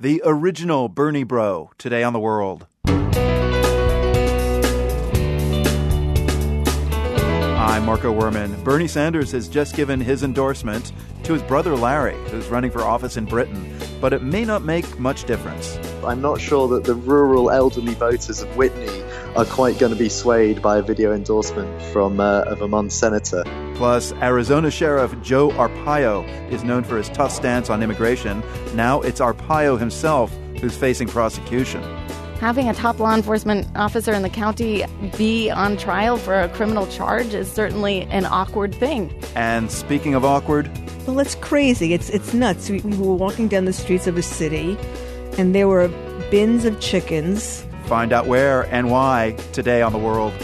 The original Bernie Bro, today on The World. I'm Marco Werman. Bernie Sanders has just given his endorsement to his brother Larry, who's running for office in Britain, but it may not make much difference. I'm not sure that the rural elderly voters of Whitney are quite going to be swayed by a video endorsement from a Vermont senator. Plus, Arizona Sheriff Joe Arpaio is known for his tough stance on immigration. Now it's Arpaio himself who's facing prosecution. Having a top law enforcement officer in the county be on trial for a criminal charge is certainly an awkward thing. And speaking of awkward... Well, it's crazy. It's nuts. We were walking down the streets of a city, and there were bins of chickens. Find out where and why today on The World.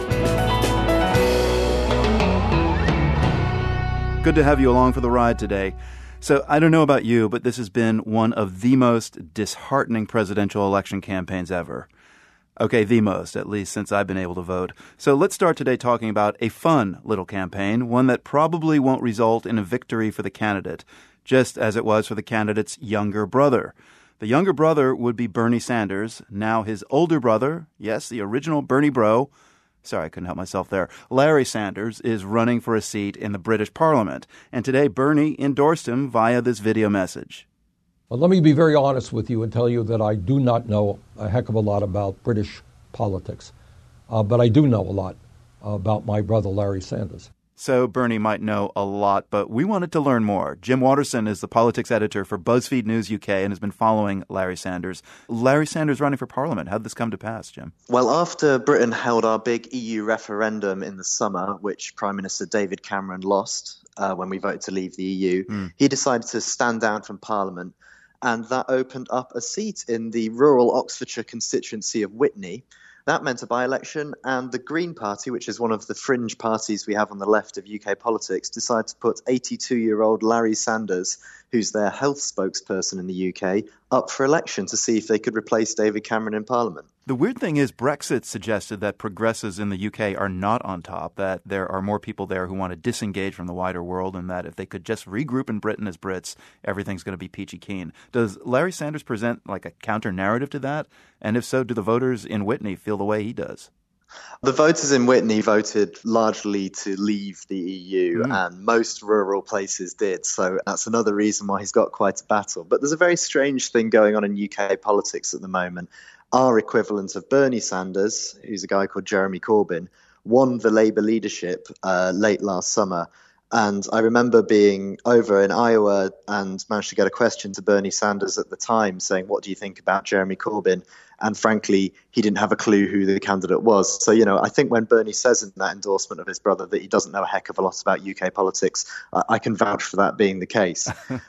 Good to have you along for the ride today. So I don't know about you, but this has been one of the most disheartening presidential election campaigns ever. Okay, the most, at least since I've been able to vote. So let's start today talking about a fun little campaign, one that probably won't result in a victory for the candidate, just as it was for the candidate's younger brother. The younger brother would be Bernie Sanders. Now his older brother, yes, the original Bernie Bro, sorry, I couldn't help myself there, Larry Sanders, is running for a seat in the British Parliament. And today, Bernie endorsed him via this video message. Well, let me be very honest with you and tell you that I do not know a heck of a lot about British politics. But I do know a lot about my brother, Larry Sanders. So Bernie might know a lot, but we wanted to learn more. Jim Watterson is the politics editor for BuzzFeed News UK and has been following Larry Sanders. Larry Sanders running for Parliament. How did this come to pass, Jim? Well, after Britain held our big EU referendum in the summer, which Prime Minister David Cameron lost when we voted to leave the EU, he decided to stand down from Parliament, and that opened up a seat in the rural Oxfordshire constituency of Whitney. That meant a by-election, and the Green Party, which is one of the fringe parties we have on the left of UK politics, decided to put 82-year-old Larry Sanders, who's their health spokesperson in the UK, up for election to see if they could replace David Cameron in Parliament. The weird thing is Brexit suggested that progressives in the UK are not on top, that there are more people there who want to disengage from the wider world, and that if they could just regroup in Britain as Brits, everything's going to be peachy keen. Does Larry Sanders present like a counter-narrative to that? And if so, do the voters in Whitney feel the way he does? The voters in Whitney voted largely to leave the EU, and most rural places did. So that's another reason why he's got quite a battle. But there's a very strange thing going on in UK politics at the moment. Our equivalent of Bernie Sanders, who's a guy called Jeremy Corbyn, won the Labour leadership late last summer. And I remember being over in Iowa and managed to get a question to Bernie Sanders at the time saying, what do you think about Jeremy Corbyn? And frankly, he didn't have a clue who the candidate was. So, I think when Bernie says in that endorsement of his brother that he doesn't know a heck of a lot about UK politics, I can vouch for that being the case.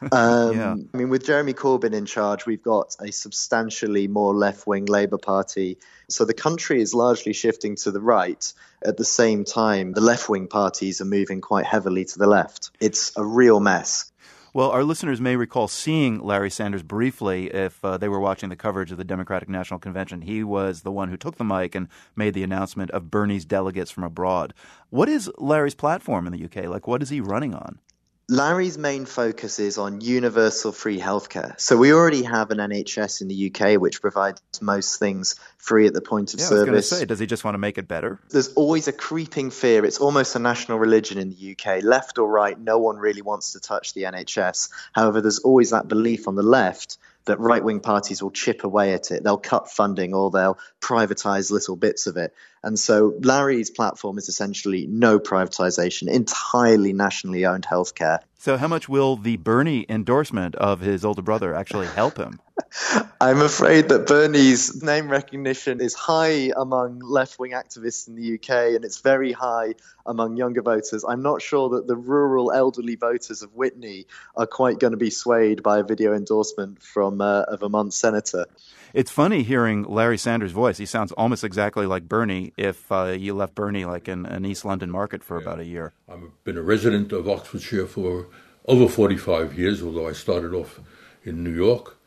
I mean, with Jeremy Corbyn in charge, we've got a substantially more left-wing Labour Party. So the country is largely shifting to the right. At the same time, the left-wing parties are moving quite heavily to the left. It's a real mess. Well, our listeners may recall seeing Larry Sanders briefly if they were watching the coverage of the Democratic National Convention. He was the one who took the mic and made the announcement of Bernie's delegates from abroad. What is Larry's platform in the UK? Like, what is he running on? Larry's main focus is on universal free healthcare. So we already have an NHS in the UK which provides most things free at the point of service. I was going to say, does he just want to make it better? There's always a creeping fear. It's almost a national religion in the UK. Left or right, no one really wants to touch the NHS. However, there's always that belief on the left that right-wing parties will chip away at it. They'll cut funding or they'll privatize little bits of it. And so Larry's platform is essentially no privatization, entirely nationally owned healthcare. So how much will the Bernie endorsement of his older brother actually help him? I'm afraid that Bernie's name recognition is high among left-wing activists in the UK, and it's very high among younger voters. I'm not sure that the rural elderly voters of Whitney are quite going to be swayed by a video endorsement from a Vermont senator. It's funny hearing Larry Sanders' voice. He sounds almost exactly like Bernie if you left Bernie like in an East London market for about a year. I've been a resident of Oxfordshire for over 45 years, although I started off in New York.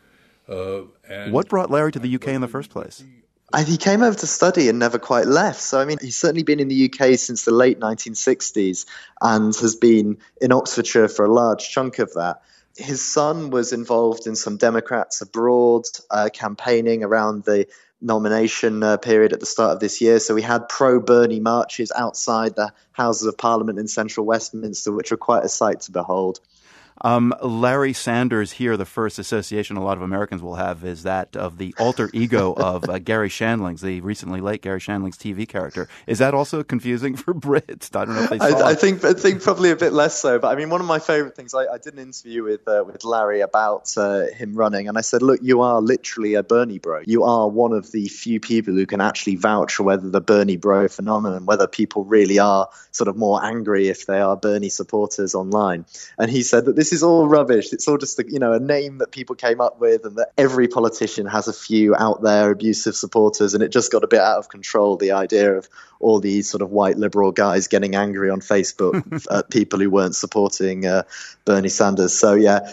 What brought Larry to the UK in the first place? He came over to study and never quite left. So, I mean, he's certainly been in the UK since the late 1960s and has been in Oxfordshire for a large chunk of that. his son was involved in some Democrats abroad campaigning around the nomination period at the start of this year. So we had pro-Bernie marches outside the Houses of Parliament in central Westminster, which are quite a sight to behold. Larry Sanders here, the first association a lot of Americans will have is that of the alter ego of Gary Shandling's, the recently late Gary Shandling's TV character. Is that also confusing for Brits? I don't know if they saw I think probably a bit less so. But I mean, one of my favorite things, I did an interview with Larry about him running, and I said, look, you are literally a Bernie bro. You are one of the few people who can actually vouch for whether the Bernie bro phenomenon, whether people really are sort of more angry if they are Bernie supporters online. And he said that this is all rubbish. It's all just a name that people came up with, and that every politician has a few out there abusive supporters, and it just got a bit out of control, the idea of all these sort of white liberal guys getting angry on Facebook at people who weren't supporting Bernie Sanders. So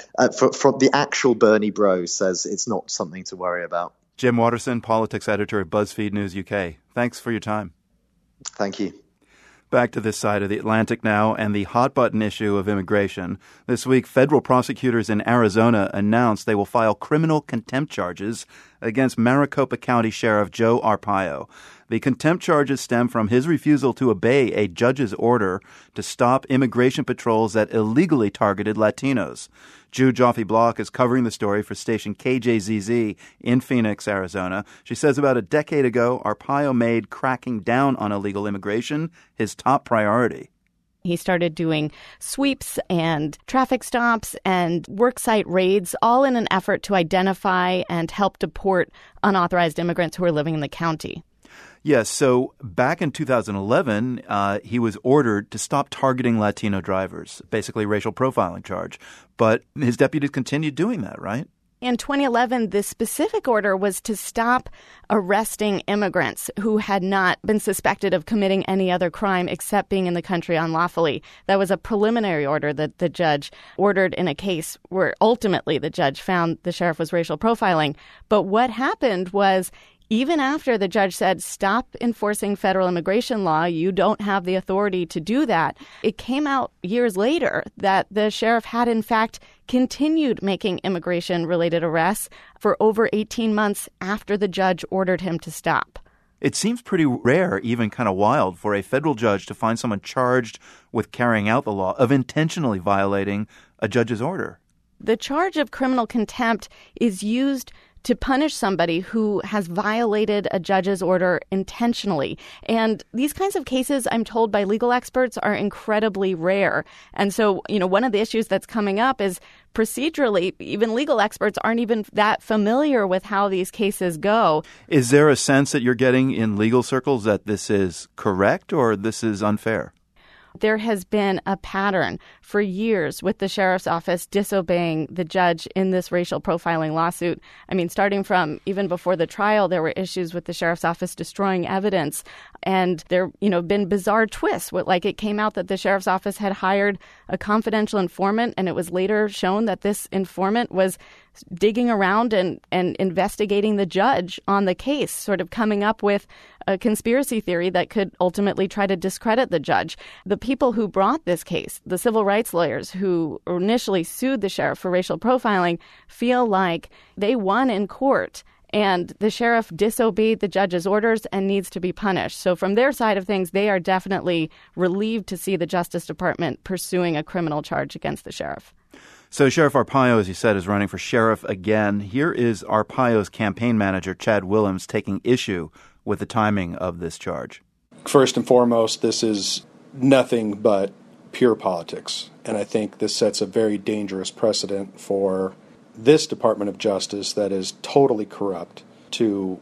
from the actual Bernie bro says it's not something to worry about. Jim Watterson, politics editor at BuzzFeed News UK. Thanks for your time. Thank you. Back to this side of the Atlantic now and the hot-button issue of immigration. This week, federal prosecutors in Arizona announced they will file criminal contempt charges against Maricopa County Sheriff Joe Arpaio. The contempt charges stem from his refusal to obey a judge's order to stop immigration patrols that illegally targeted Latinos. Ju Joffe Block is covering the story for station KJZZ in Phoenix, Arizona. She says about a decade ago, Arpaio made cracking down on illegal immigration his top priority. He started doing sweeps and traffic stops and worksite raids, all in an effort to identify and help deport unauthorized immigrants who are living in the county. Yes, so back in 2011, he was ordered to stop targeting Latino drivers, basically racial profiling charge. But his deputies continued doing that, right? In 2011, the specific order was to stop arresting immigrants who had not been suspected of committing any other crime except being in the country unlawfully. That was a preliminary order that the judge ordered in a case where ultimately the judge found the sheriff was racial profiling. But what happened was, even after the judge said, stop enforcing federal immigration law, you don't have the authority to do that, it came out years later that the sheriff had, in fact, continued making immigration-related arrests for over 18 months after the judge ordered him to stop. It seems pretty rare, even kind of wild, for a federal judge to find someone charged with carrying out the law of intentionally violating a judge's order. The charge of criminal contempt is used to punish somebody who has violated a judge's order intentionally. And these kinds of cases, I'm told by legal experts, are incredibly rare. And so, one of the issues that's coming up is procedurally, even legal experts aren't even that familiar with how these cases go. Is there a sense that you're getting in legal circles that this is correct or this is unfair? There has been a pattern for years with the sheriff's office disobeying the judge in this racial profiling lawsuit. I mean, starting from even before the trial, there were issues with the sheriff's office destroying evidence. And there, been bizarre twists. Like it came out that the sheriff's office had hired a confidential informant, and it was later shown that this informant was digging around and investigating the judge on the case, sort of coming up with a conspiracy theory that could ultimately try to discredit the judge. The people who brought this case, the civil rights lawyers who initially sued the sheriff for racial profiling, feel like they won in court and the sheriff disobeyed the judge's orders and needs to be punished. So from their side of things, they are definitely relieved to see the Justice Department pursuing a criminal charge against the sheriff. So Sheriff Arpaio, as you said, is running for sheriff again. Here is Arpaio's campaign manager, Chad Willems, taking issue with the timing of this charge. First and foremost, this is nothing but pure politics. And I think this sets a very dangerous precedent for this Department of Justice that is totally corrupt to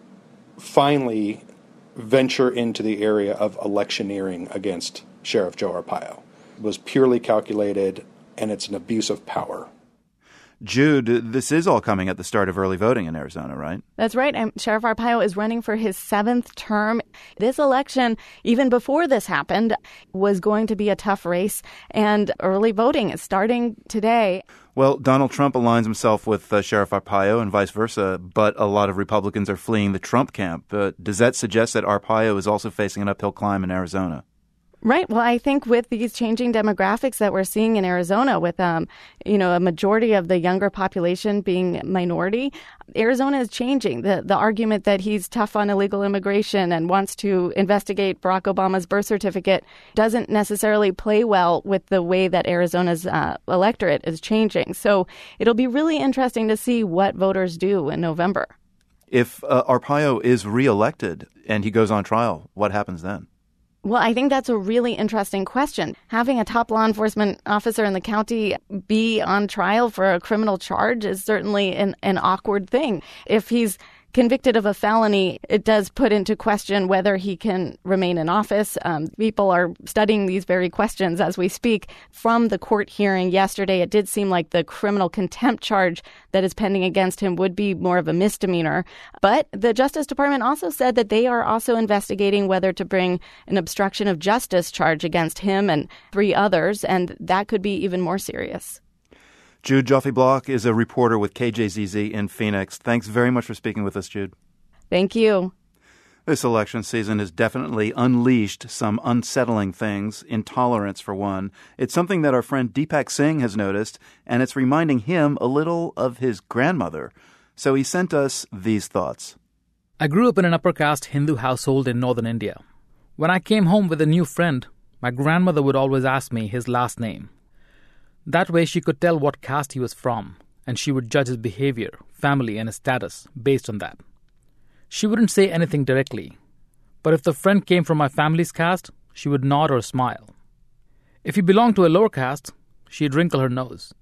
finally venture into the area of electioneering against Sheriff Joe Arpaio. It was purely calculated, and it's an abuse of power. Jude, this is all coming at the start of early voting in Arizona, right? That's right. Sheriff Arpaio is running for his 7th term. This election, even before this happened, was going to be a tough race, and early voting is starting today. Well, Donald Trump aligns himself with Sheriff Arpaio and vice versa, but a lot of Republicans are fleeing the Trump camp. Does that suggest that Arpaio is also facing an uphill climb in Arizona? Right. Well, I think with these changing demographics that we're seeing in Arizona, with a majority of the younger population being minority, Arizona is changing. The argument that he's tough on illegal immigration and wants to investigate Barack Obama's birth certificate doesn't necessarily play well with the way that Arizona's electorate is changing. So it'll be really interesting to see what voters do in November. If Arpaio is reelected and he goes on trial, what happens then? Well, I think that's a really interesting question. Having a top law enforcement officer in the county be on trial for a criminal charge is certainly an awkward thing. If he's convicted of a felony, it does put into question whether he can remain in office. People are studying these very questions as we speak. From the court hearing yesterday, it did seem like the criminal contempt charge that is pending against him would be more of a misdemeanor. But the Justice Department also said that they are also investigating whether to bring an obstruction of justice charge against him and 3 others, and that could be even more serious. Jude Joffe-Block is a reporter with KJZZ in Phoenix. Thanks very much for speaking with us, Jude. Thank you. This election season has definitely unleashed some unsettling things, intolerance for one. It's something that our friend Deepak Singh has noticed, and it's reminding him a little of his grandmother. So he sent us these thoughts. I grew up in an upper caste Hindu household in northern India. When I came home with a new friend, my grandmother would always ask me his last name. That way she could tell what caste he was from, and she would judge his behavior, family, and his status based on that. She wouldn't say anything directly, but if the friend came from my family's caste, she would nod or smile. If he belonged to a lower caste, she'd wrinkle her nose.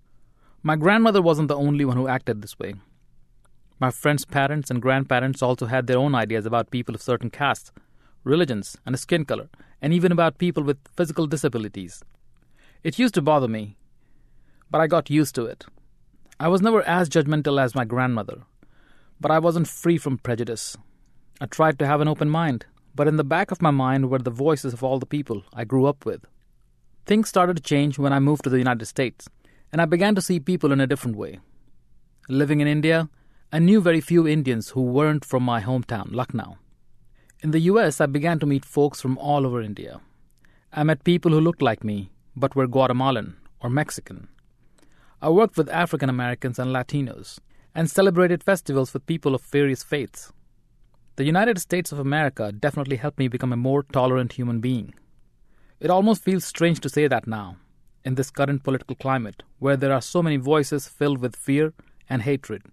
My grandmother wasn't the only one who acted this way. My friends' parents and grandparents also had their own ideas about people of certain castes, religions, and skin color, and even about people with physical disabilities. It used to bother me, but I got used to it. I was never as judgmental as my grandmother, but I wasn't free from prejudice. I tried to have an open mind, but in the back of my mind were the voices of all the people I grew up with. Things started to change when I moved to the United States, and I began to see people in a different way. Living in India, I knew very few Indians who weren't from my hometown, Lucknow. In the US, I began to meet folks from all over India. I met people who looked like me, but were Guatemalan or Mexican. I worked with African Americans and Latinos and celebrated festivals with people of various faiths. The United States of America definitely helped me become a more tolerant human being. It almost feels strange to say that now, in this current political climate, where there are so many voices filled with fear and hatred.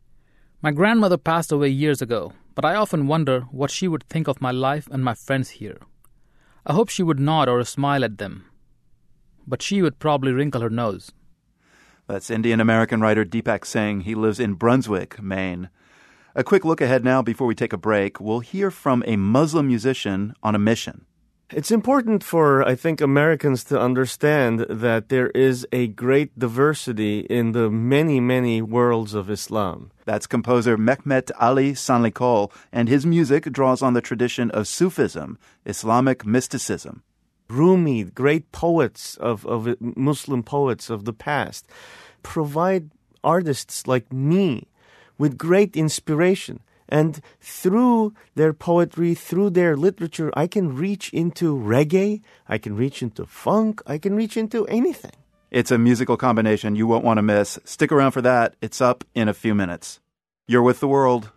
My grandmother passed away years ago, but I often wonder what she would think of my life and my friends here. I hope she would nod or smile at them, but she would probably wrinkle her nose. That's Indian-American writer Deepak Singh. He lives in Brunswick, Maine. A quick look ahead now before we take a break. We'll hear from a Muslim musician on a mission. It's important for, I think, Americans to understand that there is a great diversity in the many, many worlds of Islam. That's composer Mehmet Ali Sanlikol, and his music draws on the tradition of Sufism, Islamic mysticism. Rumi, great poets of Muslim poets of the past, provide artists like me with great inspiration. And through their poetry, through their literature, I can reach into reggae, I can reach into funk, I can reach into anything. It's a musical combination you won't want to miss. Stick around for that. It's up in a few minutes. You're with The World.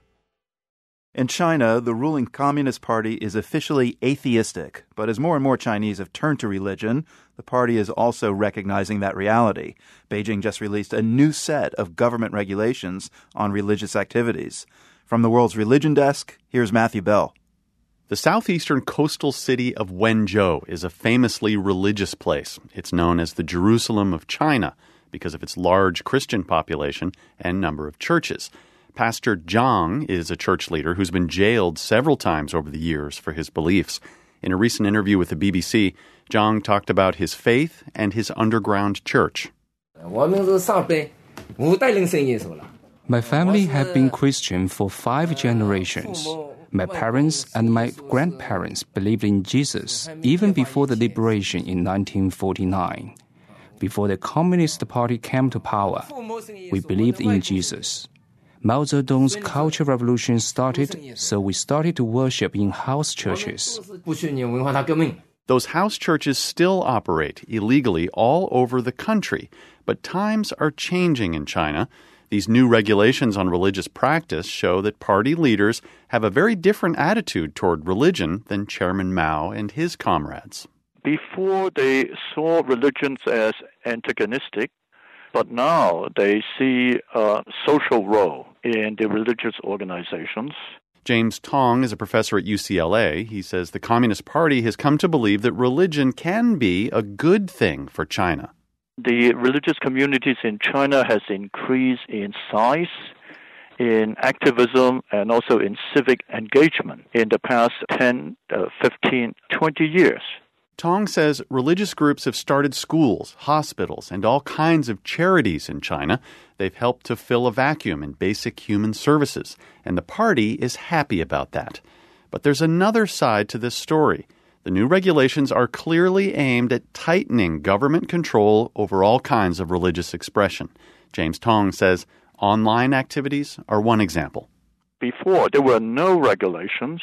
In China, the ruling Communist Party is officially atheistic, but as more and more Chinese have turned to religion, the party is also recognizing that reality. Beijing just released a new set of government regulations on religious activities. From the World's Religion Desk, here's Matthew Bell. The southeastern coastal city of Wenzhou is a famously religious place. It's known as the Jerusalem of China because of its large Christian population and number of churches. Pastor Zhang is a church leader who's been jailed several times over the years for his beliefs. In a recent interview with the BBC, Zhang talked about his faith and his underground church. My family have been Christian for 5 generations. My parents and my grandparents believed in Jesus even before the liberation in 1949. Before the Communist Party came to power, we believed in Jesus. Mao Zedong's Cultural Revolution started, so we started to worship in house churches. Those house churches still operate illegally all over the country, but times are changing in China. These new regulations on religious practice show that party leaders have a very different attitude toward religion than Chairman Mao and his comrades. Before, they saw religions as antagonistic, but now they see a social role in the religious organizations. James Tong is a professor at UCLA. He says the Communist Party has come to believe that religion can be a good thing for China. The religious communities in China has increased in size, in activism, and also in civic engagement in the past 10, 15, 20 years. Tong says religious groups have started schools, hospitals, and all kinds of charities in China. They've helped to fill a vacuum in basic human services, and the party is happy about that. But there's another side to this story. The new regulations are clearly aimed at tightening government control over all kinds of religious expression. James Tong says online activities are one example. Before, there were no regulations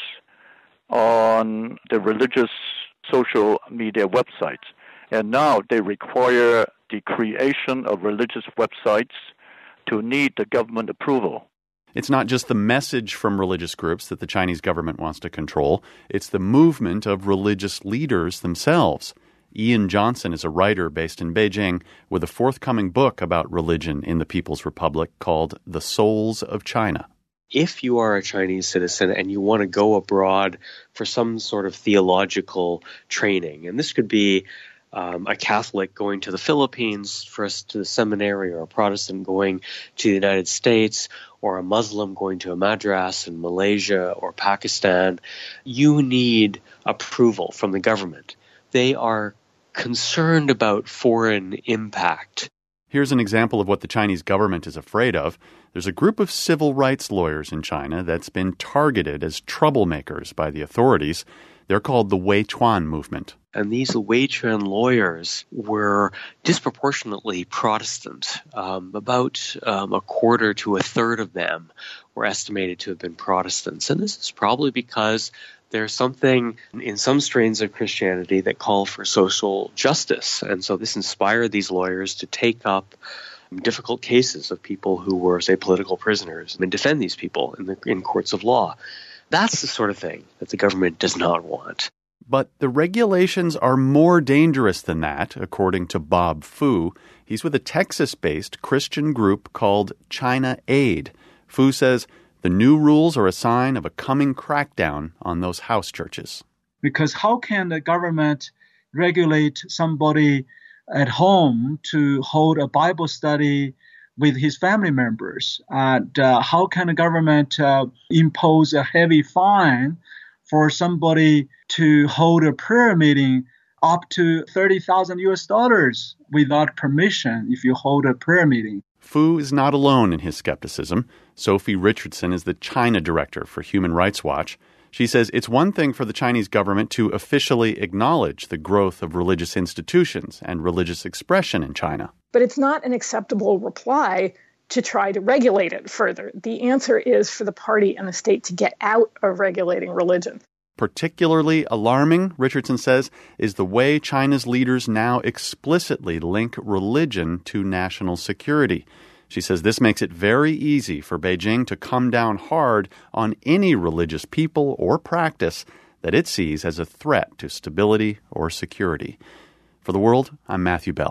on the religious social media websites, and now they require the creation of religious websites to need the government approval. It's not just the message from religious groups that the Chinese government wants to control. It's the movement of religious leaders themselves. Ian Johnson is a writer based in Beijing with a forthcoming book about religion in the People's Republic called The Souls of China. If you are a Chinese citizen and you want to go abroad for some sort of theological training, and this could be a Catholic going to the Philippines first to the seminary, or a Protestant going to the United States, or a Muslim going to a madras in Malaysia or Pakistan, you need approval from the government. They are concerned about foreign impact. Here's an example of what the Chinese government is afraid of. There's a group of civil rights lawyers in China that's been targeted as troublemakers by the authorities. They're called the Weichuan movement. And these Weichuan lawyers were disproportionately Protestant. About a quarter to a third of them were estimated to have been Protestants. And this is probably because there's something in some strains of Christianity that call for social justice. And so this inspired these lawyers to take up difficult cases of people who were, say, political prisoners and defend these people in courts of law. That's the sort of thing that the government does not want. But the regulations are more dangerous than that, according to Bob Fu. He's with a Texas-based Christian group called China Aid. Fu says the new rules are a sign of a coming crackdown on those house churches. Because how can the government regulate somebody at home to hold a Bible study with his family members? And how can the government impose a heavy fine for somebody to hold a prayer meeting up to $30,000 without permission if you hold a prayer meeting? Fu is not alone in his skepticism. Sophie Richardson is the China director for Human Rights Watch. She says it's one thing for the Chinese government to officially acknowledge the growth of religious institutions and religious expression in China. But it's not an acceptable reply to try to regulate it further. The answer is for the party and the state to get out of regulating religion. Particularly alarming, Richardson says, is the way China's leaders now explicitly link religion to national security. She says this makes it very easy for Beijing to come down hard on any religious people or practice that it sees as a threat to stability or security. For The World, I'm Matthew Bell.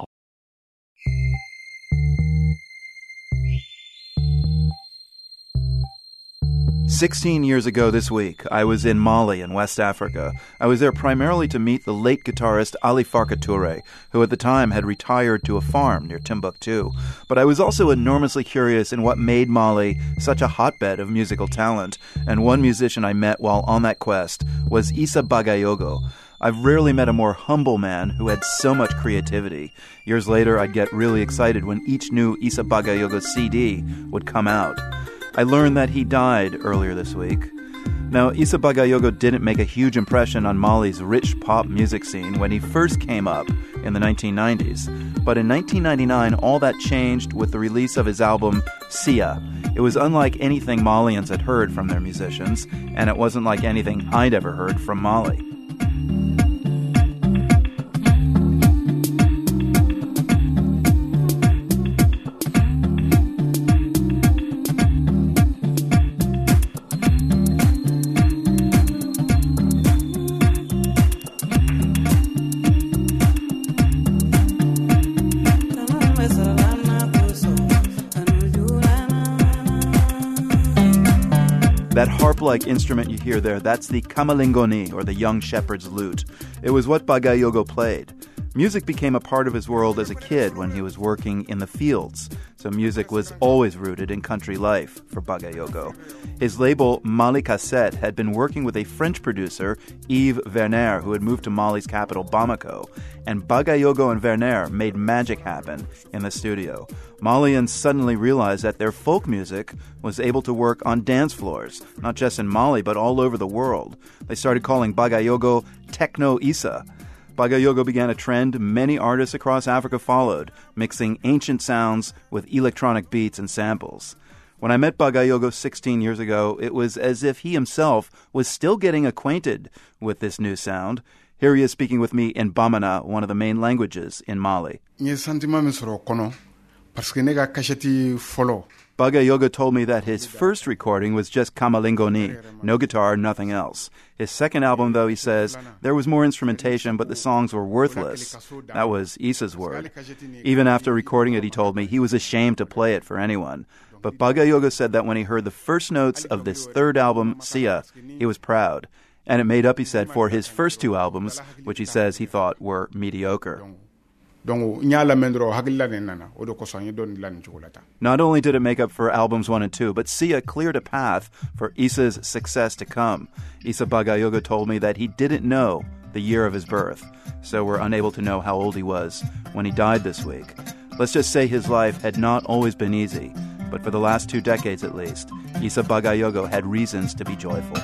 "16 years ago this week, I was in Mali in West Africa. I was there primarily to meet the late guitarist Ali Farka Touré, who at the time had retired to a farm near Timbuktu. But I was also enormously curious in what made Mali such a hotbed of musical talent, and one musician I met while on that quest was Issa Bagayogo. I've rarely met a more humble man who had so much creativity. Years later, I'd get really excited when each new Issa Bagayogo CD would come out. I learned that he died earlier this week. Now, Issa Bagayogo didn't make a huge impression on Mali's rich pop music scene when he first came up in the 1990s. But in 1999, all that changed with the release of his album, Sia. It was unlike anything Malians had heard from their musicians, and it wasn't like anything I'd ever heard from Mali. That harp-like instrument you hear there, that's the kamalingoni, or the young shepherd's lute. It was what Bagayogo played. Music became a part of his world as a kid when he was working in the fields, so music was always rooted in country life for Bagayogo. His label, Mali Cassette, had been working with a French producer, Yves Werner, who had moved to Mali's capital, Bamako, and Bagayogo and Werner made magic happen in the studio. Malians suddenly realized that their folk music was able to work on dance floors, not just in Mali, but all over the world. They started calling Bagayogo Techno Issa. Bagayogo began a trend many artists across Africa followed, mixing ancient sounds with electronic beats and samples. When I met Bagayogo 16 years ago, it was as if he himself was still getting acquainted with this new sound. Here he is speaking with me in Bamana, one of the main languages in Mali. Bagayogo told me that his first recording was just kamalingoni, no guitar, nothing else. His second album, though, he says, there was more instrumentation, but the songs were worthless. That was Issa's word. Even after recording it, he told me, he was ashamed to play it for anyone. But Bagayogo said that when he heard the first notes of this third album, Sia, he was proud. And it made up, he said, for his first two albums, which he says he thought were mediocre. Not only did it make up for albums 1 and 2, but Sia cleared a path for Issa's success to come. Issa Bagayogo told me that he didn't know the year of his birth, so we're unable to know how old he was when he died this week. Let's just say his life had not always been easy, but for the last 2 decades at least, Issa Bagayogo had reasons to be joyful.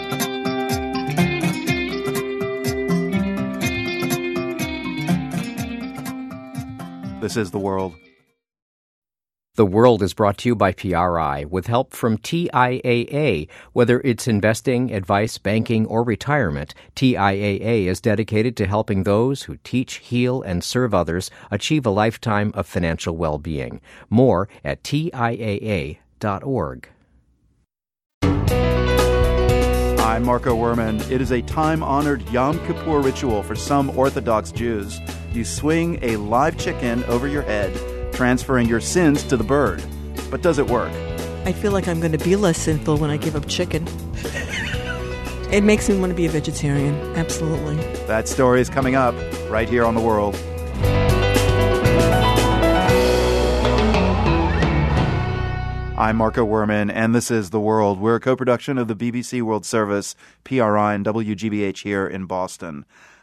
This is The World. The World is brought to you by PRI with help from TIAA. Whether it's investing, advice, banking, or retirement, TIAA is dedicated to helping those who teach, heal, and serve others achieve a lifetime of financial well-being. More at TIAA.org. I'm Marco Werman. It is a time-honored Yom Kippur ritual for some Orthodox Jews. You swing a live chicken over your head, transferring your sins to the bird. But does it work? I feel like I'm going to be less sinful when I give up chicken. It makes me want to be a vegetarian. Absolutely. That story is coming up right here on The World. I'm Marco Werman, and this is The World. We're a co-production of the BBC World Service, PRI, and WGBH here in Boston.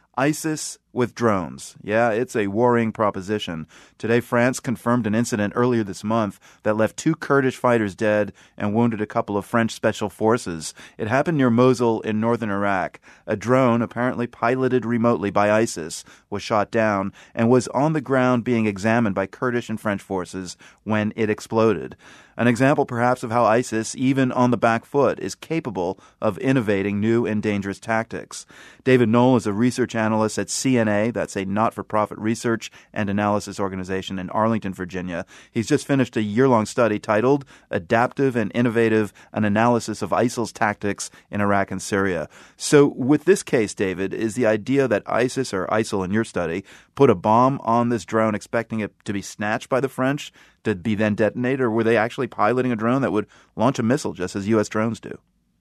ISIS with drones. Yeah, it's a worrying proposition. Today, France confirmed an incident earlier this month that left 2 Kurdish fighters dead and wounded a couple of French special forces. It happened near Mosul in northern Iraq. A drone, apparently piloted remotely by ISIS, was shot down and was on the ground being examined by Kurdish and French forces when it exploded. An example, perhaps, of how ISIS, even on the back foot, is capable of innovating new and dangerous tactics. David Knoll is a research analyst at CNA, that's a not-for-profit research and analysis organization in Arlington, Virginia. He's just finished a year-long study titled Adaptive and Innovative, an Analysis of ISIL's Tactics in Iraq and Syria. So with this case, David, is the idea that ISIS, or ISIL in your study, put a bomb on this drone expecting it to be snatched by the French, to be then detonated, or were they actually piloting a drone that would launch a missile just as U.S. drones do?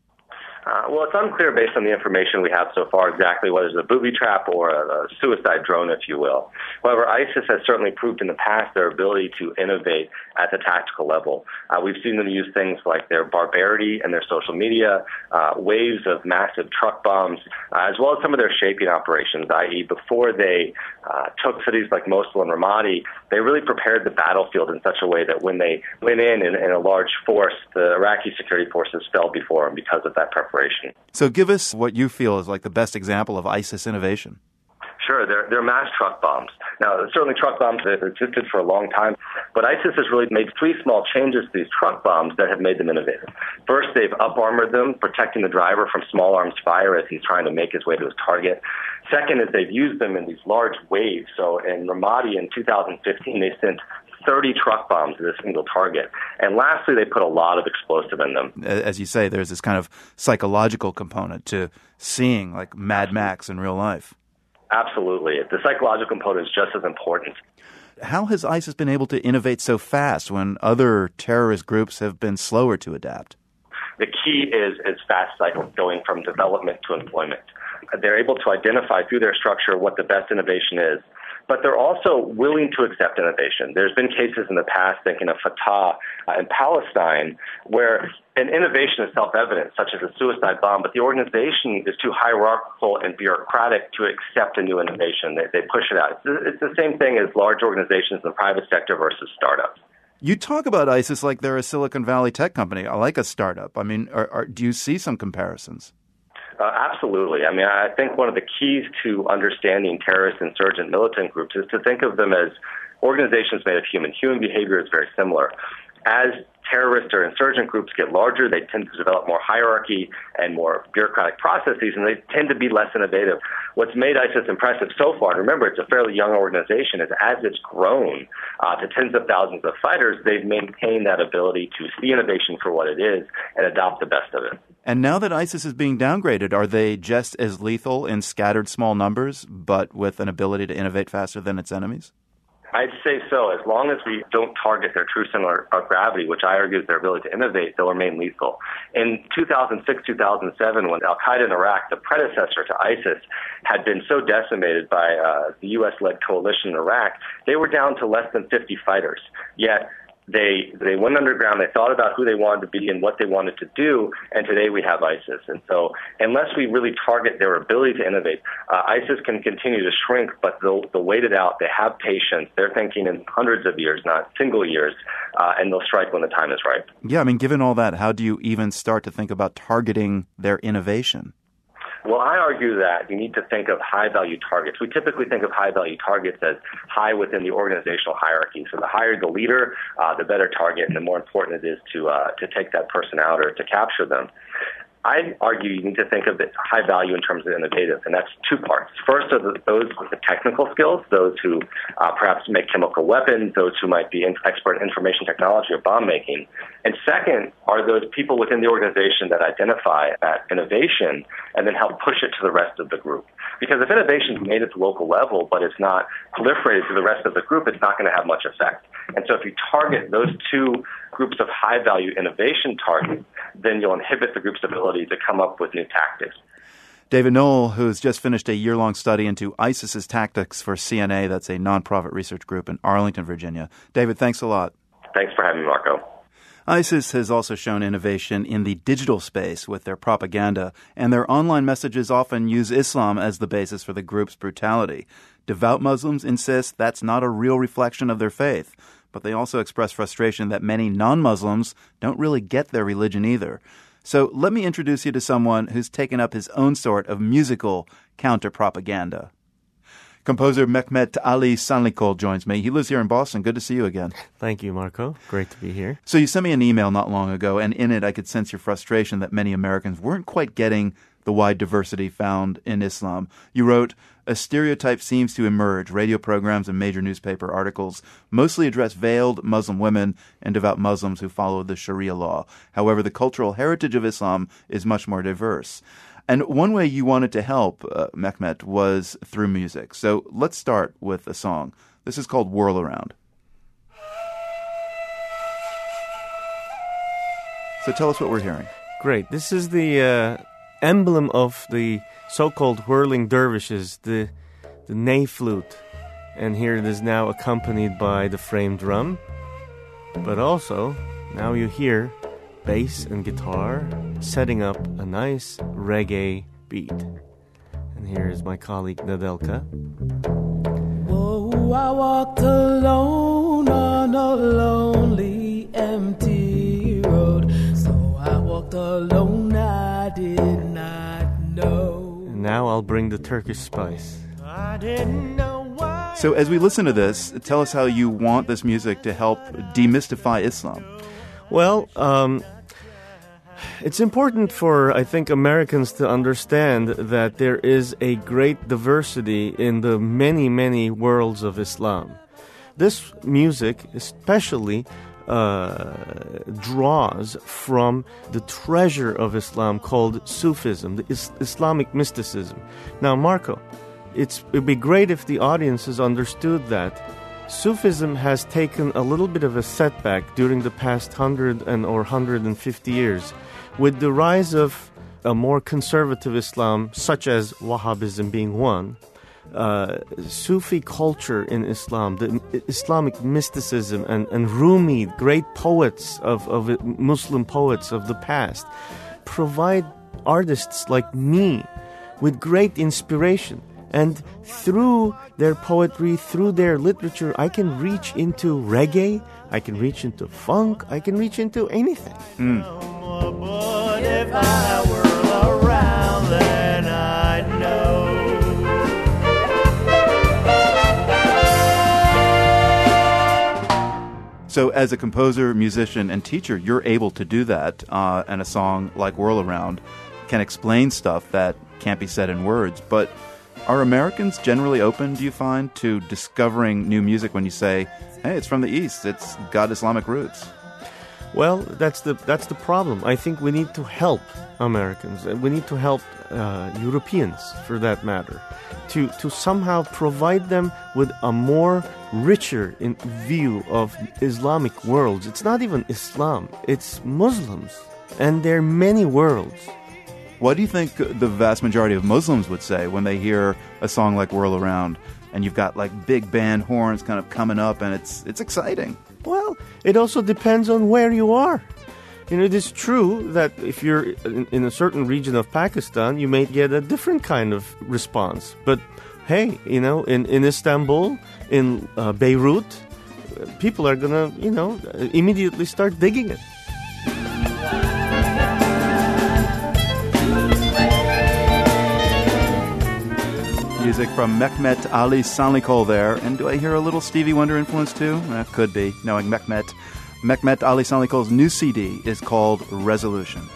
Well, it's unclear based on the information we have so far exactly whether it's a booby trap or a suicide drone, if you will. However, ISIS has certainly proved in the past their ability to innovate at the tactical level. We've seen them use things like their barbarity and their social media, waves of massive truck bombs, as well as some of their shaping operations, i.e. before they took cities like Mosul and Ramadi, they really prepared the battlefield in such a way that when they went in a large force, the Iraqi security forces fell before them because of that preparation. So give us what you feel is like the best example of ISIS innovation. Sure, they're mass truck bombs. Now, certainly truck bombs have existed for a long time, but ISIS has really made 3 small changes to these truck bombs that have made them innovative. First, they've up-armored them, protecting the driver from small arms fire as he's trying to make his way to his target. Second is they've used them in these large waves. So in Ramadi in 2015, they sent 30 truck bombs at a single target. And lastly, they put a lot of explosive in them. As you say, there's this kind of psychological component to seeing like Mad Max in real life. Absolutely. The psychological component is just as important. How has ISIS been able to innovate so fast when other terrorist groups have been slower to adapt? The key is fast cycles going from development to employment. They're able to identify through their structure what the best innovation is, but they're also willing to accept innovation. There's been cases in the past, thinking of Fatah in Palestine, where an innovation is self-evident, such as a suicide bomb, but the organization is too hierarchical and bureaucratic to accept a new innovation. They push it out. It's the same thing as large organizations in the private sector versus startups. You talk about ISIS like they're a Silicon Valley tech company, like a startup. I mean, do you see some comparisons? Absolutely. I mean, I think one of the keys to understanding terrorist, insurgent, militant groups is to think of them as organizations made of human. Human behavior is very similar. As terrorist or insurgent groups get larger, they tend to develop more hierarchy and more bureaucratic processes, and they tend to be less innovative. What's made ISIS impressive so far, and remember, it's a fairly young organization, is as it's grown to tens of thousands of fighters, they've maintained that ability to see innovation for what it is and adopt the best of it. And now that ISIS is being downgraded, are they just as lethal in scattered small numbers, but with an ability to innovate faster than its enemies? I'd say so. As long as we don't target their true center of gravity, which I argue is their ability to innovate, they'll remain lethal. In 2006, 2007, when al-Qaeda in Iraq, the predecessor to ISIS, had been so decimated by the U.S.-led coalition in Iraq, they were down to less than 50 fighters. Yet they went underground, they thought about who they wanted to be and what they wanted to do, and today we have ISIS. And so unless we really target their ability to innovate, ISIS can continue to shrink, but they'll wait it out. They have patience. They're thinking in hundreds of years, not single years, and they'll strike when the time is right. Yeah, I mean, given all that, how do you even start to think about targeting their innovation? Well, I argue that you need to think of high-value targets. We typically think of high-value targets as high within the organizational hierarchy. So the higher the leader, the better target, and the more important it is to take that person out or to capture them. I argue you need to think of it high value in terms of innovative, and that's two parts. First are those with the technical skills, those who perhaps make chemical weapons, those who might be expert in information technology or bomb making. And second are those people within the organization that identify that innovation and then help push it to the rest of the group. Because if innovation is made at the local level, but it's not proliferated to the rest of the group, it's not going to have much effect. And so if you target those two groups of high-value innovation targets, then you'll inhibit the group's ability to come up with new tactics. David Noel, who's just finished a year-long study into ISIS's tactics for CNA, that's a nonprofit research group in Arlington, Virginia. David, thanks a lot. Thanks for having me, Marco. ISIS has also shown innovation in the digital space with their propaganda, and their online messages often use Islam as the basis for the group's brutality. Devout Muslims insist that's not a real reflection of their faith, but they also express frustration that many non-Muslims don't really get their religion either. So let me introduce you to someone who's taken up his own sort of musical counter-propaganda. Composer Mehmet Ali Sanlikol joins me. He lives here in Boston. Good to see you again. Thank you, Marco. Great to be here. So you sent me an email not long ago, and in it I could sense your frustration that many Americans weren't quite getting the wide diversity found in Islam. You wrote, "A stereotype seems to emerge. Radio programs and major newspaper articles mostly address veiled Muslim women and devout Muslims who follow the Sharia law. However, the cultural heritage of Islam is much more diverse." And one way you wanted to help, Mehmet, was through music. So let's start with a song. This is called Whirl Around. So tell us what we're hearing. Great. This is the emblem of the so-called whirling dervishes, the ney flute. And here it is now accompanied by the frame drum. But also, now you hear bass and guitar setting up a nice reggae beat. And here is my colleague Nadelka. Whoa, I walked alone on a lonely, empty road. So I walked alone, I did not know. And now I'll bring the Turkish spice. I didn't know why. So as we listen to this, tell us how you want this music to help demystify Islam. Well, it's important for, I think, Americans to understand that there is a great diversity in the many, many worlds of Islam. This music especially draws from the treasure of Islam called Sufism, the Islamic mysticism. Now, Marco, it'd be great if the audiences understood that Sufism has taken a little bit of a setback during the past 100 or 150 years with the rise of a more conservative Islam, such as Wahhabism being one. Sufi culture in Islam, the Islamic mysticism, and Rumi, great poets of Muslim poets of the past, provide artists like me with great inspiration. And through their poetry, through their literature, I can reach into reggae, I can reach into funk, I can reach into anything. But if I were around, then I'd know. So as a composer, musician, and teacher, you're able to do that, and a song like Whirl Around can explain stuff that can't be said in words. But are Americans generally open, do you find, to discovering new music when you say, hey, it's from the East, it's got Islamic roots? Well, that's the problem. I think we need to help Americans, and we need to help Europeans, for that matter, to somehow provide them with a more richer view of Islamic worlds. It's not even Islam, it's Muslims, and there are many worlds. What do you think the vast majority of Muslims would say when they hear a song like Whirl Around, and you've got like big band horns kind of coming up, and it's exciting? Well, it also depends on where you are. You know, it is true that if you're in a certain region of Pakistan, you may get a different kind of response. But hey, you know, in Istanbul, in Beirut, people are gonna, you know, immediately start digging it. Music from Mehmet Ali Sanlikol there. And do I hear a little Stevie Wonder influence too? Could be, knowing Mehmet. Mehmet Ali Sanlikol's new CD is called Resolution.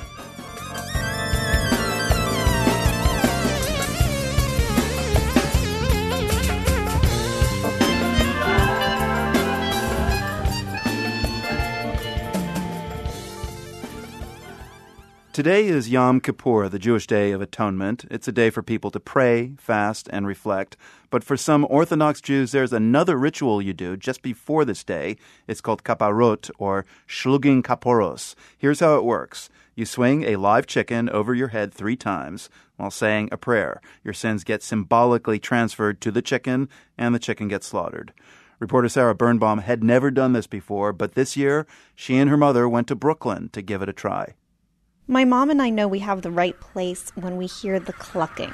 Today is Yom Kippur, the Jewish Day of Atonement. It's a day for people to pray, fast, and reflect. But for some Orthodox Jews, there's another ritual you do just before this day. It's called Kaparot, or Shlugin Kaporos. Here's how it works. You swing a live chicken over your head 3 times while saying a prayer. Your sins get symbolically transferred to the chicken, and the chicken gets slaughtered. Reporter Sarah Birnbaum had never done this before, but this year, she and her mother went to Brooklyn to give it a try. My mom and I know we have the right place when we hear the clucking.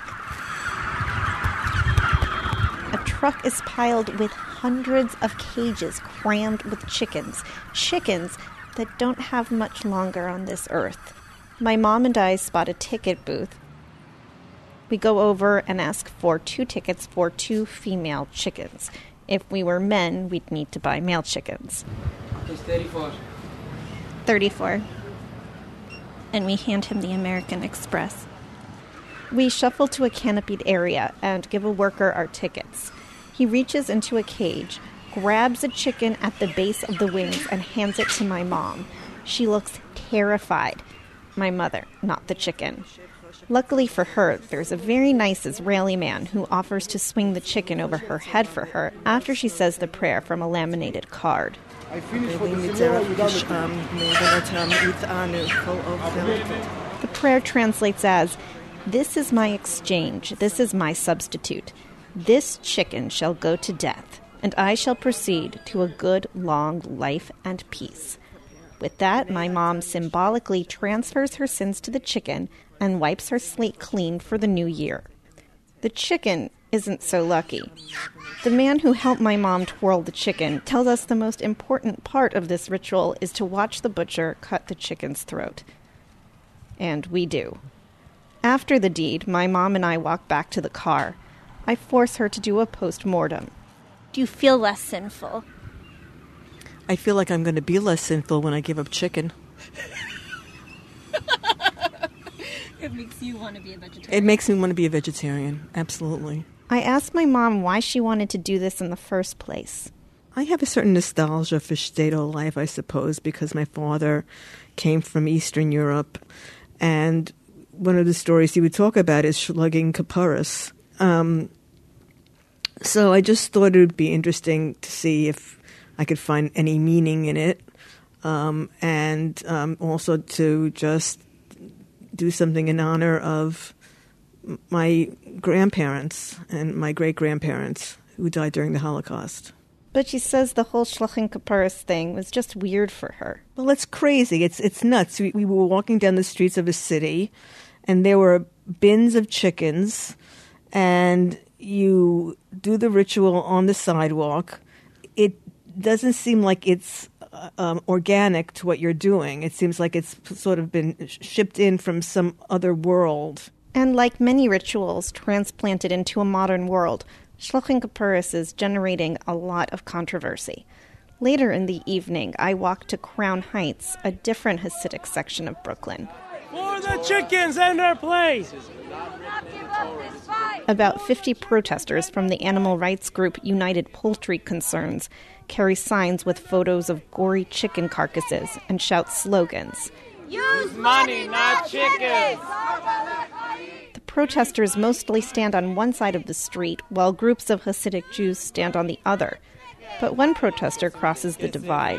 A truck is piled with hundreds of cages crammed with chickens that don't have much longer on this earth. My mom and I spot a ticket booth. We go over and ask for 2 tickets for 2 female chickens. If we were men, we'd need to buy male chickens. It's 34. 34. And we hand him the American Express. We shuffle to a canopied area and give a worker our tickets. He reaches into a cage, grabs a chicken at the base of the wings, and hands it to my mom. She looks terrified. My mother, not the chicken. Luckily for her, there's a very nice Israeli man who offers to swing the chicken over her head for her after she says the prayer from a laminated card. I finished for the The prayer translates as, "This is my exchange, this is my substitute. This chicken shall go to death, and I shall proceed to a good long life and peace." With that, my mom symbolically transfers her sins to the chicken and wipes her slate clean for the new year. The chicken isn't so lucky. The man who helped my mom twirl the chicken tells us the most important part of this ritual is to watch the butcher cut the chicken's throat. And we do. After the deed, my mom and I walk back to the car. I force her to do a post-mortem. Do you feel less sinful? I feel like I'm going to be less sinful when I give up chicken. It makes you want to be a vegetarian. It makes me want to be a vegetarian, absolutely. I asked my mom why she wanted to do this in the first place. I have a certain nostalgia for shtetl life, I suppose, because my father came from Eastern Europe, and one of the stories he would talk about is Shlugin Kaporos. So I just thought it would be interesting to see if I could find any meaning in it, and also to just do something in honor of my grandparents and my great-grandparents who died during the Holocaust. But she says the whole Shluchim Kapparos thing was just weird for her. Well, it's crazy. It's nuts. We were walking down the streets of a city, and there were bins of chickens, and you do the ritual on the sidewalk. It doesn't seem like it's organic to what you're doing. It seems like it's sort of been shipped in from some other world. And like many rituals transplanted into a modern world, Shluchim Kapparos is generating a lot of controversy. Later in the evening, I walked to Crown Heights, a different Hasidic section of Brooklyn. For the chickens and their place! About 50 protesters from the animal rights group United Poultry Concerns carry signs with photos of gory chicken carcasses and shout slogans. Use money, not chickens! The protesters mostly stand on one side of the street, while groups of Hasidic Jews stand on the other. But one protester crosses the divide.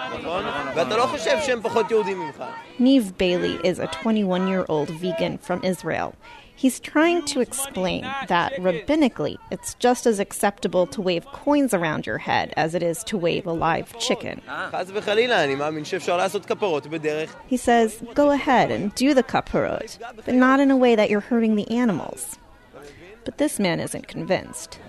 Niv Bailey is a 21-year-old vegan from Israel. He's trying to explain that rabbinically, it's just as acceptable to wave coins around your head as it is to wave a live chicken. He says, go ahead and do the kapparot, but not in a way that you're hurting the animals. But this man isn't convinced.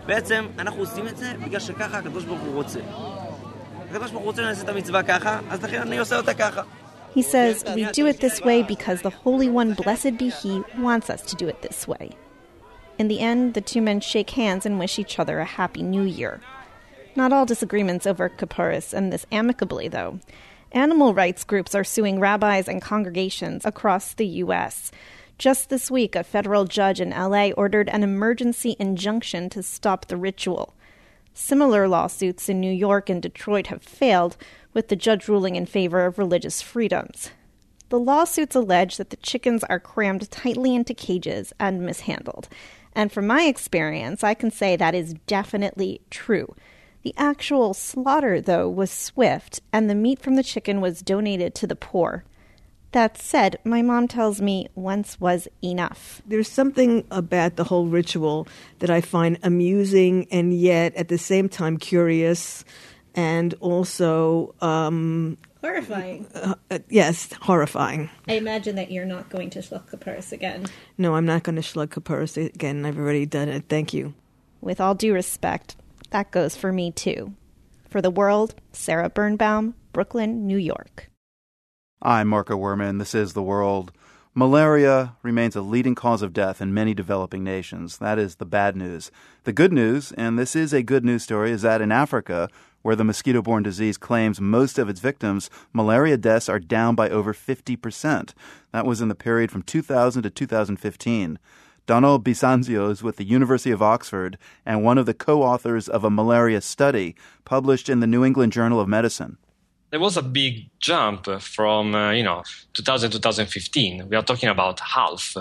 He says, we do it this way because the Holy One, blessed be He, wants us to do it this way. In the end, the two men shake hands and wish each other a happy new year. Not all disagreements over Kapparos end this amicably, though. Animal rights groups are suing rabbis and congregations across the U.S. Just this week, a federal judge in L.A. ordered an emergency injunction to stop the ritual. Similar lawsuits in New York and Detroit have failed, with the judge ruling in favor of religious freedoms. The lawsuits allege that the chickens are crammed tightly into cages and mishandled. And from my experience, I can say that is definitely true. The actual slaughter, though, was swift, and the meat from the chicken was donated to the poor. That said, my mom tells me once was enough. There's something about the whole ritual that I find amusing and yet at the same time curious and also horrifying. Yes, horrifying. I imagine that you're not going to Shluch Kapparos again. No, I'm not going to Shluch Kapparos again. I've already done it. Thank you. With all due respect, that goes for me too. For The World, Sarah Birnbaum, Brooklyn, New York. I'm Marco Werman. This is The World. Malaria remains a leading cause of death in many developing nations. That is the bad news. The good news, and this is a good news story, is that in Africa, where the mosquito-borne disease claims most of its victims, malaria deaths are down by over 50%. That was in the period from 2000 to 2015. Donald Bisanzio is with the University of Oxford and one of the co-authors of a malaria study published in the New England Journal of Medicine. There was a big jump from, 2000 to 2015. We are talking about half,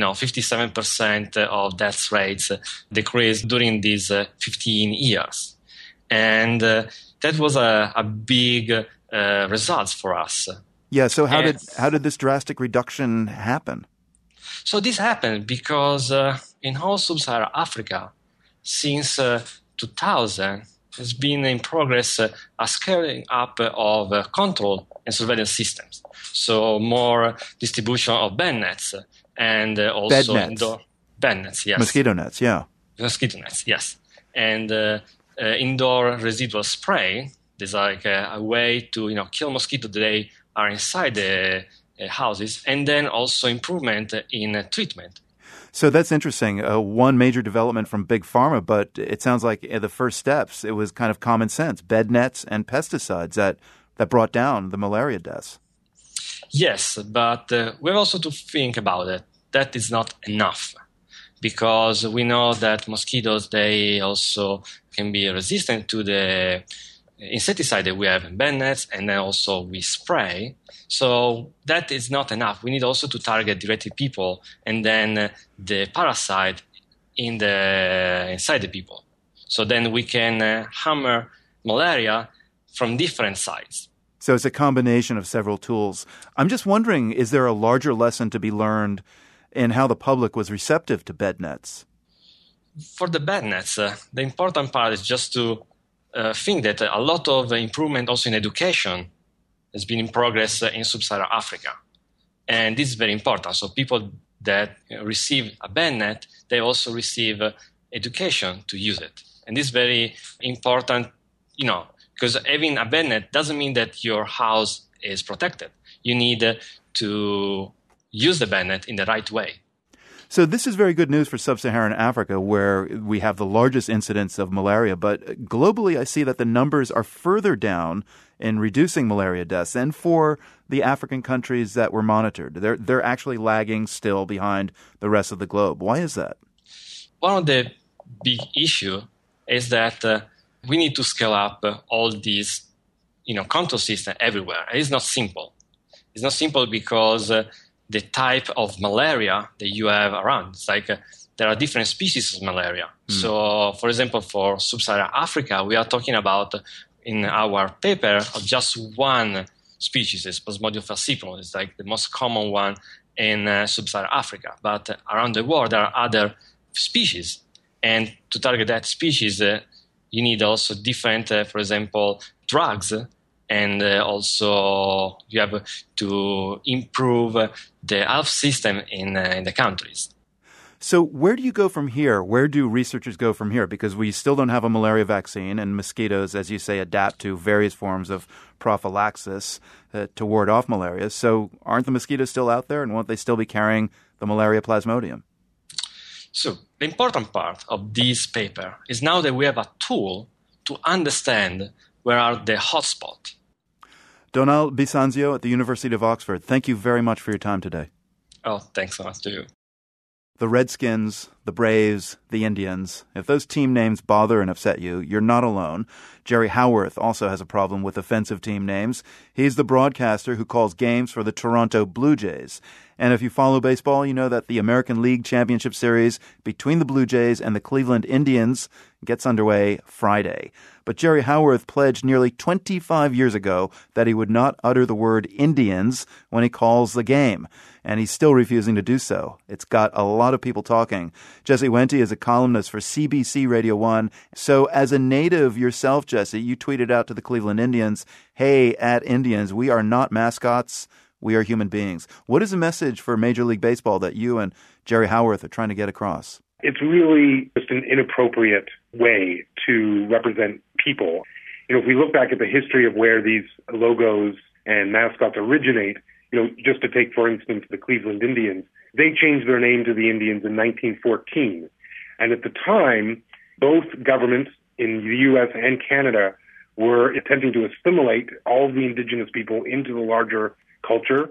57% of death rates decreased during these 15 years. And that was a big result for us. Yeah, so how did this drastic reduction happen? So this happened because in whole sub-Saharan Africa, since 2000, has been in progress a scaling up of control and surveillance systems. So more distribution of bed nets and also indoor bed nets, yes. Mosquito nets, yeah. Mosquito nets, yes. And indoor residual spray. There's like a way to kill mosquitoes that they are inside the houses, and then also improvement in treatment. So that's interesting. One major development from Big Pharma, but it sounds like the first steps, it was kind of common sense, bed nets and pesticides that brought down the malaria deaths. Yes, but we have also to think about it. That is not enough, because we know that mosquitoes, they also can be resistant to the insecticide that we have in bed nets, and then also we spray. So that is not enough. We need also to target directly people and then the parasite inside the people. So then we can hammer malaria from different sides. So it's a combination of several tools. I'm just wondering, is there a larger lesson to be learned in how the public was receptive to bed nets? For the bed nets, the important part is just to think that a lot of improvement also in education has been in progress in sub-Saharan Africa. And this is very important. So people that receive a bed net, they also receive education to use it. And this is very important, because having a bed net doesn't mean that your house is protected. You need to use the bed net in the right way. So this is very good news for sub-Saharan Africa, where we have the largest incidence of malaria. But globally, I see that the numbers are further down in reducing malaria deaths. And for the African countries that were monitored, they're actually lagging still behind the rest of the globe. Why is that? One of the big issues is that we need to scale up all these, control systems everywhere. And it's not simple. It's not simple because the type of malaria that you have around. It's like there are different species of malaria. So, for example, for sub-Saharan Africa, we are talking about, in our paper, of just one species, it's Plasmodium falciparum. It's like the most common one in sub-Saharan Africa. But around the world, there are other species. And to target that species, you need also different, for example, drugs. And also you have to improve the health system in the countries. So where do you go from here? Where do researchers go from here? Because we still don't have a malaria vaccine, and mosquitoes, as you say, adapt to various forms of prophylaxis to ward off malaria. So aren't the mosquitoes still out there, and won't they still be carrying the malaria plasmodium? So the important part of this paper is now that we have a tool to understand where are the hotspots. Donal Bissanzio at the University of Oxford, thank you very much for your time today. Oh, thanks so much to you. The Redskins, the Braves, the Indians. If those team names bother and upset you, you're not alone. Jerry Howarth also has a problem with offensive team names. He's the broadcaster who calls games for the Toronto Blue Jays. And if you follow baseball, you know that the American League Championship Series between the Blue Jays and the Cleveland Indians gets underway Friday. But Jerry Howarth pledged nearly 25 years ago that he would not utter the word Indians when he calls the game. And he's still refusing to do so. It's got a lot of people talking. Jesse Wente is a columnist for CBC Radio 1. So as a native yourself, Jesse, you tweeted out to the Cleveland Indians, "Hey, at Indians, we are not mascots. We are human beings." What is the message for Major League Baseball that you and Jerry Howarth are trying to get across? It's really just an inappropriate way to represent people. If we look back at the history of where these logos and mascots originate, just to take, for instance, the Cleveland Indians, they changed their name to the Indians in 1914. And at the time, both governments in the U.S. and Canada were attempting to assimilate all of the indigenous people into the larger culture,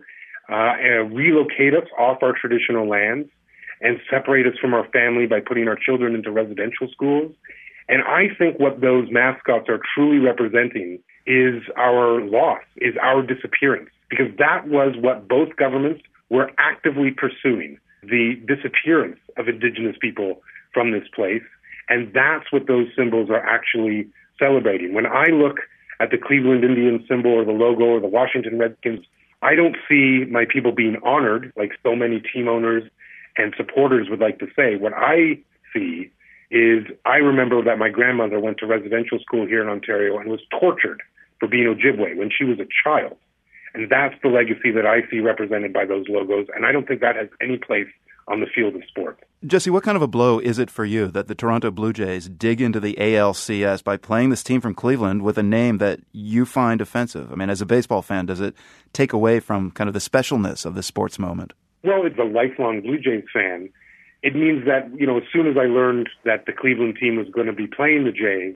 and relocate us off our traditional lands, and separate us from our family by putting our children into residential schools. And I think what those mascots are truly representing is our loss, is our disappearance, because that was what both governments were actively pursuing, the disappearance of indigenous people from this place. And that's what those symbols are actually celebrating. When I look at the Cleveland Indians symbol or the logo or the Washington Redskins, I don't see my people being honored like so many team owners and supporters would like to say. What I see is I remember that my grandmother went to residential school here in Ontario and was tortured for being Ojibwe when she was a child. And that's the legacy that I see represented by those logos. And I don't think that has any place on the field of sport. Jesse, what kind of a blow is it for you that the Toronto Blue Jays dig into the ALCS by playing this team from Cleveland with a name that you find offensive? I mean, as a baseball fan, does it take away from kind of the specialness of the sports moment? Well, as a lifelong Blue Jays fan, it means that, as soon as I learned that the Cleveland team was going to be playing the Jays,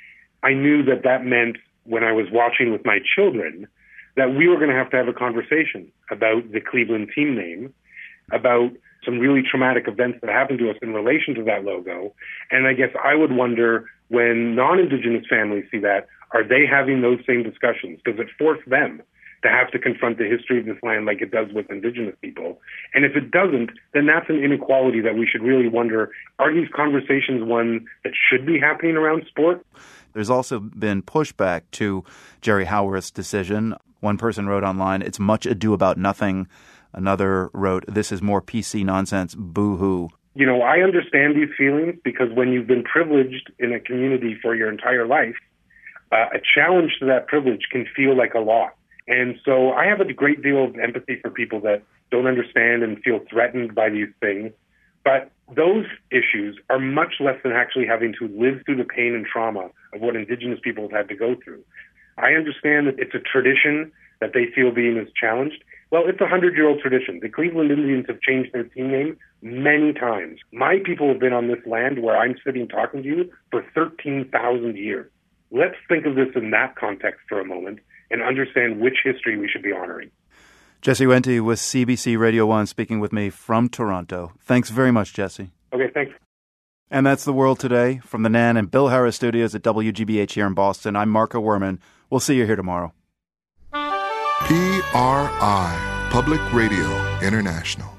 I knew that that meant when I was watching with my children that we were going to have a conversation about the Cleveland team name, about some really traumatic events that happened to us in relation to that logo. And I guess I would wonder, when non-Indigenous families see that, are they having those same discussions? Does it force them to have to confront the history of this land like it does with indigenous people. And if it doesn't, then that's an inequality that we should really wonder, are these conversations one that should be happening around sport? There's also been pushback to Jerry Howarth's decision. One person wrote online, "It's much ado about nothing." Another wrote, "This is more PC nonsense, boo-hoo." You know, I understand these feelings because when you've been privileged in a community for your entire life, a challenge to that privilege can feel like a loss. And so I have a great deal of empathy for people that don't understand and feel threatened by these things. But those issues are much less than actually having to live through the pain and trauma of what Indigenous people have had to go through. I understand that it's a tradition that they feel being is challenged. Well, it's a 100-year-old tradition. The Cleveland Indians have changed their team name many times. My people have been on this land where I'm sitting talking to you for 13,000 years. Let's think of this in that context for a moment and understand which history we should be honoring. Jesse Wente with CBC Radio 1 speaking with me from Toronto. Thanks very much, Jesse. Okay, thanks. And that's The World Today. From the Nan and Bill Harris studios at WGBH here in Boston, I'm Marco Werman. We'll see you here tomorrow. PRI, Public Radio International.